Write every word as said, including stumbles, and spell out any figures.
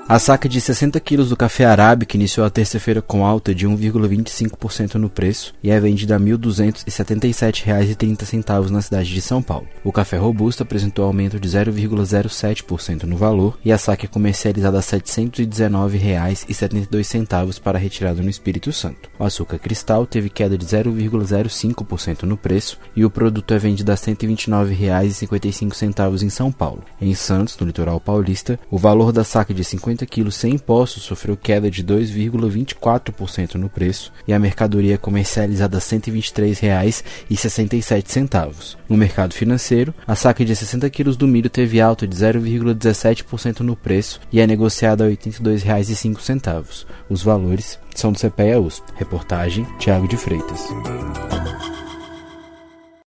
A saca de sessenta quilos do café arábica iniciou a terça-feira com alta de um vírgula vinte e cinco por cento no preço e é vendida a mil duzentos e setenta e sete reais e trinta centavos na cidade de São Paulo. O café robusto apresentou aumento de zero vírgula zero sete por cento no valor e a saca é comercializada a setecentos e dezenove reais e setenta e dois centavos para retirada no Espírito Santo. O açúcar cristal teve queda de zero vírgula zero cinco por cento no preço e o produto é vendido a cento e vinte e nove reais e cinquenta e cinco centavos em São Paulo. Em Santos, no litoral paulista, o valor da saca de cinquenta quilos sem impostos sofreu queda de dois vírgula vinte e quatro por cento no preço e a mercadoria é comercializada a cento e vinte e três reais e sessenta e sete centavos. No mercado financeiro, a saca de sessenta quilos do milho teve alta de zero vírgula dezessete por cento no preço e é negociada a oitenta e dois reais e cinco centavos. Os valores são do C P E A U S P. Reportagem Thiago de Freitas.